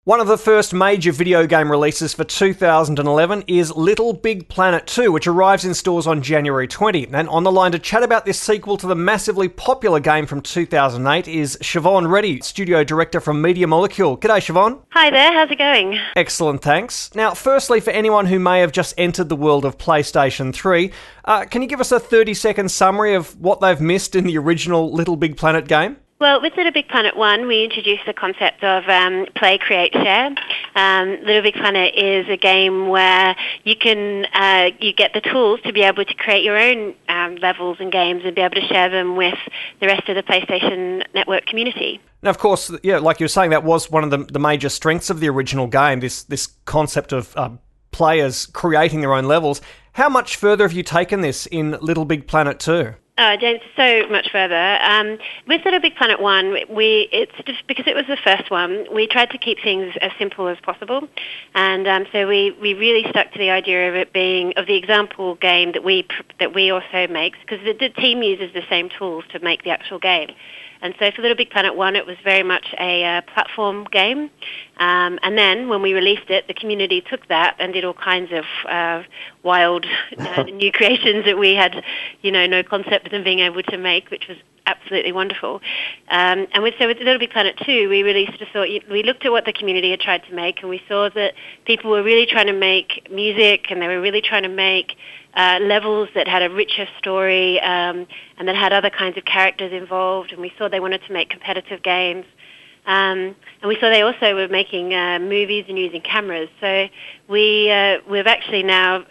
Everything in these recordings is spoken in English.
One of the first major video game releases for 2011 is Little Big Planet 2, which arrives in stores on January 20. And on the line to chat about this sequel to the massively popular game from 2008 is Siobhan Reddy, Studio Director from Media Molecule. G'day, Siobhan. Hi there, how's it going? Excellent, thanks. Now, firstly, for anyone who may have just entered the world of PlayStation 3, can you give us a 30-second summary of what they've missed in the original Little Big Planet game? Well, with Little Big Planet 1, we introduced the concept of play, create, share. Little Big Planet is a game where you can you get the tools to be able to create your own levels and games and be able to share them with the rest of the PlayStation Network community. Now, of course, yeah, like you were saying, that was one of the major strengths of the original game, this concept of players creating their own levels. How much further have you taken this in Little Big Planet 2? Oh, James, so much further. With Little Big Planet 1, it's just because it was the first one, we tried to keep things as simple as possible. And so we really stuck to the idea of it being, of the example game that we also make, because the team uses the same tools to make the actual game. And so for Little Big Planet 1, it was very much a platform game. And then when we released it, the community took that and did all kinds of wild new creations that we had, no concept of them being able to make, which was absolutely wonderful. And with Little Big Planet 2, we looked at what the community had tried to make, and we saw that people were really trying to make music, and they were really trying to make levels that had a richer story and that had other kinds of characters involved, and we saw they wanted to make competitive games. And we saw they also were making movies and using cameras. So we've actually now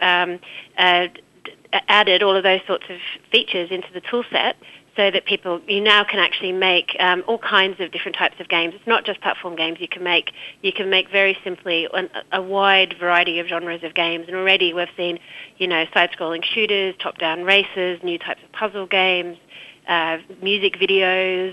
added all of those sorts of features into the tool set, so that you now can actually make all kinds of different types of games. It's not just platform games. You can make very simply a wide variety of genres of games. And already we've seen, side-scrolling shooters, top-down races, new types of puzzle games, music videos.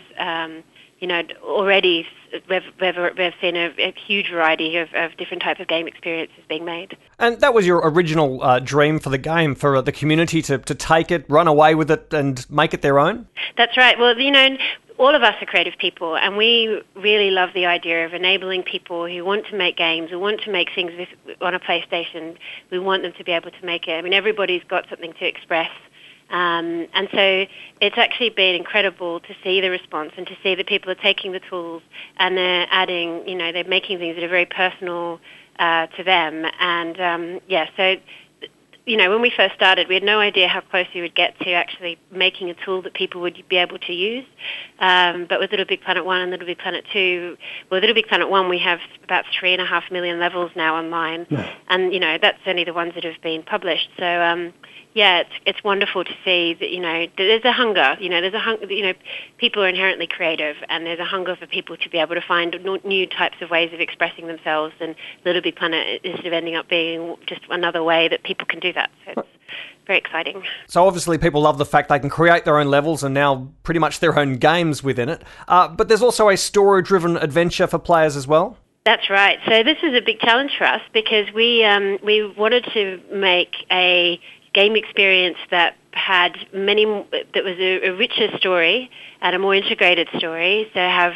Already we've seen a huge variety of different types of game experiences being made. And that was your original dream for the game, for the community to take it, run away with it, and make it their own? That's right. Well, all of us are creative people, and we really love the idea of enabling people who want to make games, who want to make things on a PlayStation. We want them to be able to make it. everybody's got something to express. And so it's actually been incredible to see the response and to see that people are taking the tools and they're adding, they're making things that are very personal to them. And so when we first started, we had no idea how close we would get to actually making a tool that people would be able to use. But with Little Big Planet 1 and Little Big Planet 2, Little Big Planet 1, we have about 3.5 million levels now online. Yeah. And, that's only the ones that have been published. So, it's wonderful to see that, there's a hunger, people are inherently creative, and there's a hunger for people to be able to find new types of ways of expressing themselves, and Little Big Planet is sort of ending up being just another way that people can do that. So it's very exciting. So obviously people love the fact they can create their own levels and now pretty much their own games within it. But there's also a story-driven adventure for players as well? That's right. So this is a big challenge for us because we wanted to make a game experience that was a richer story and a more integrated story. So have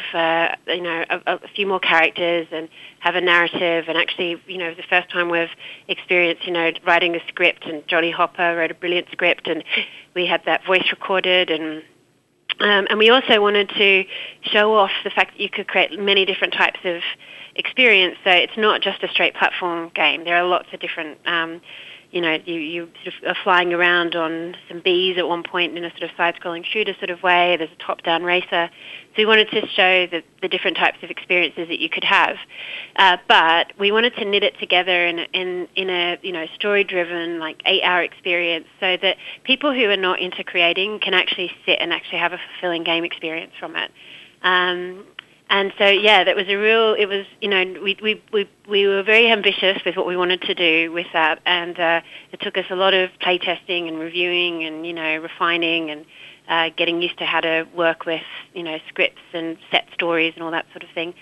a few more characters and have a narrative. And actually, the first time we've experienced writing a script, and Jolly Hopper wrote a brilliant script, and we had that voice recorded. And we also wanted to show off the fact that you could create many different types of experience. So it's not just a straight platform game. There are lots of different you sort of are flying around on some bees at one point in a sort of side-scrolling shooter sort of way. There's a top-down racer. So we wanted to show the different types of experiences that you could have. But we wanted to knit it together in a story-driven, 8-hour experience, so that people who are not into creating can actually sit and actually have a fulfilling game experience from it. And so, that was we were very ambitious with what we wanted to do with that, and it took us a lot of playtesting and reviewing and, refining and getting used to how to work with, scripts and set stories and all that sort of thing.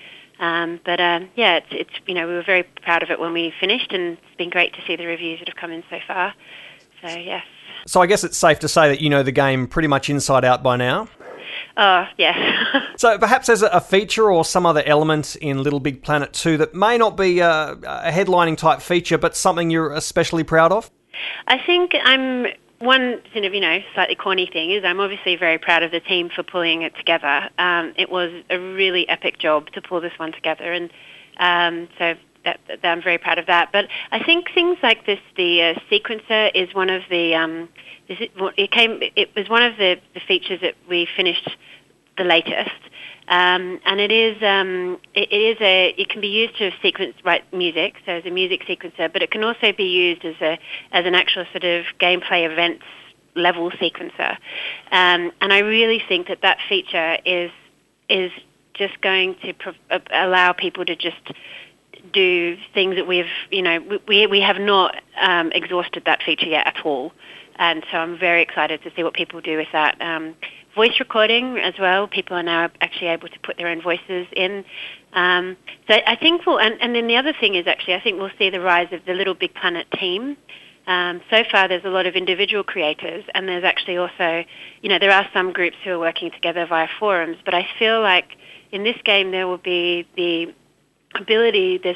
We were very proud of it when we finished, and it's been great to see the reviews that have come in so far. So, yes. So I guess it's safe to say that you know the game pretty much inside out by now? Oh, yes. So perhaps there's a feature or some other element in Little Big Planet 2 that may not be a headlining type feature, but something you're especially proud of? I think one sort of, slightly corny thing is I'm obviously very proud of the team for pulling it together. It was a really epic job to pull this one together, and so that I'm very proud of that. But I think things like this, the sequencer is one of the it was one of the features that we finished the latest, and it can be used to write music, so as a music sequencer, but it can also be used as an actual sort of gameplay events level sequencer, and I really think that feature is just going to allow people to just do things that we have not exhausted that feature yet at all. And so I'm very excited to see what people do with that. Voice recording as well. People are now actually able to put their own voices in. So I think and then the other thing is actually I think we'll see the rise of the Little Big Planet team. So far there's a lot of individual creators, and there's actually also, there are some groups who are working together via forums, but I feel like in this game there will be the ability, there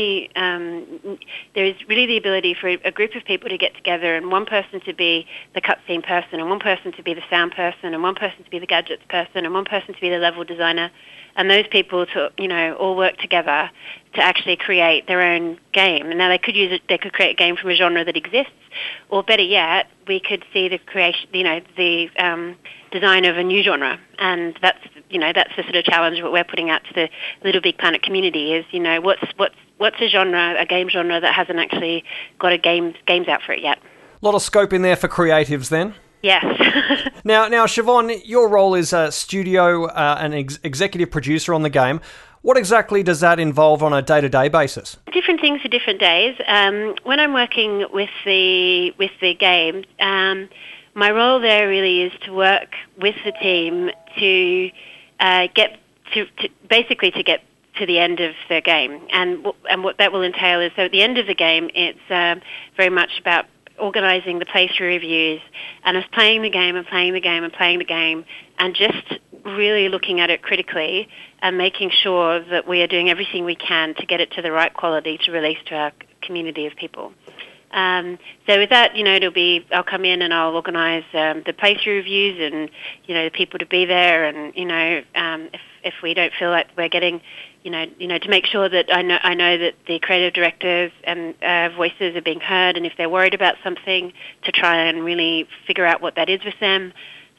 is really the ability for a group of people to get together and one person to be the cutscene person and one person to be the sound person and one person to be the gadgets person and one person to be the level designer, and those people to, all work together to actually create their own game. And now they could create a game from a genre that exists, or better yet, we could see the creation, the design of a new genre, and that's the sort of challenge what we're putting out to the Little Big Planet community is, what's a genre, a game genre that hasn't actually got games out for it yet. A lot of scope in there for creatives then. Yes. Now, Siobhan, your role is a studio and executive producer on the game. What exactly does that involve on a day-to-day basis? Different things for different days. When I'm working with the game, my role there really is to work with the team to get to the end of the game, and what that will entail is, so at the end of the game, it's very much about organising the playthrough reviews and us playing the game and playing the game and playing the game, and just really looking at it critically and making sure that we are doing everything we can to get it to the right quality to release to our community of people. So with that, I'll come in and I'll organise the playthrough reviews and, the people to be there, and, if we don't feel like we're getting, to make sure that I know that the creative directors and voices are being heard, and if they're worried about something, to try and really figure out what that is with them.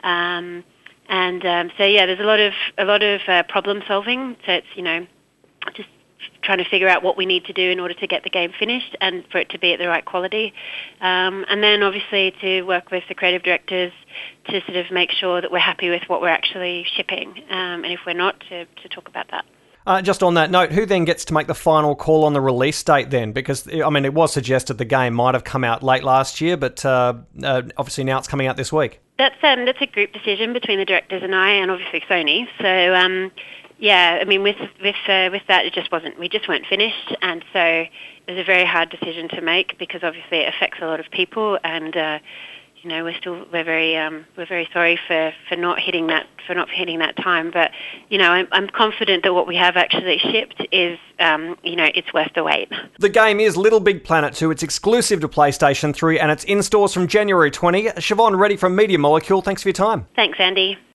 There's a lot of problem solving. So it's, just trying to figure out what we need to do in order to get the game finished and for it to be at the right quality. And then obviously to work with the creative directors to sort of make sure that we're happy with what we're actually shipping. And if we're not, to talk about that. Just on that note, who then gets to make the final call on the release date then? Because, it was suggested the game might have come out late last year, but obviously now it's coming out this week. That's a group decision between the directors and I, and obviously Sony. So, with that, we just weren't finished, and so it was a very hard decision to make because obviously it affects a lot of people, and we're very sorry for not hitting that time. But I'm confident that what we have actually shipped is it's worth the wait. The game is Little Big Planet 2. It's exclusive to PlayStation 3, and it's in stores from January 20. Siobhan Reddy from Media Molecule. Thanks for your time. Thanks, Andy.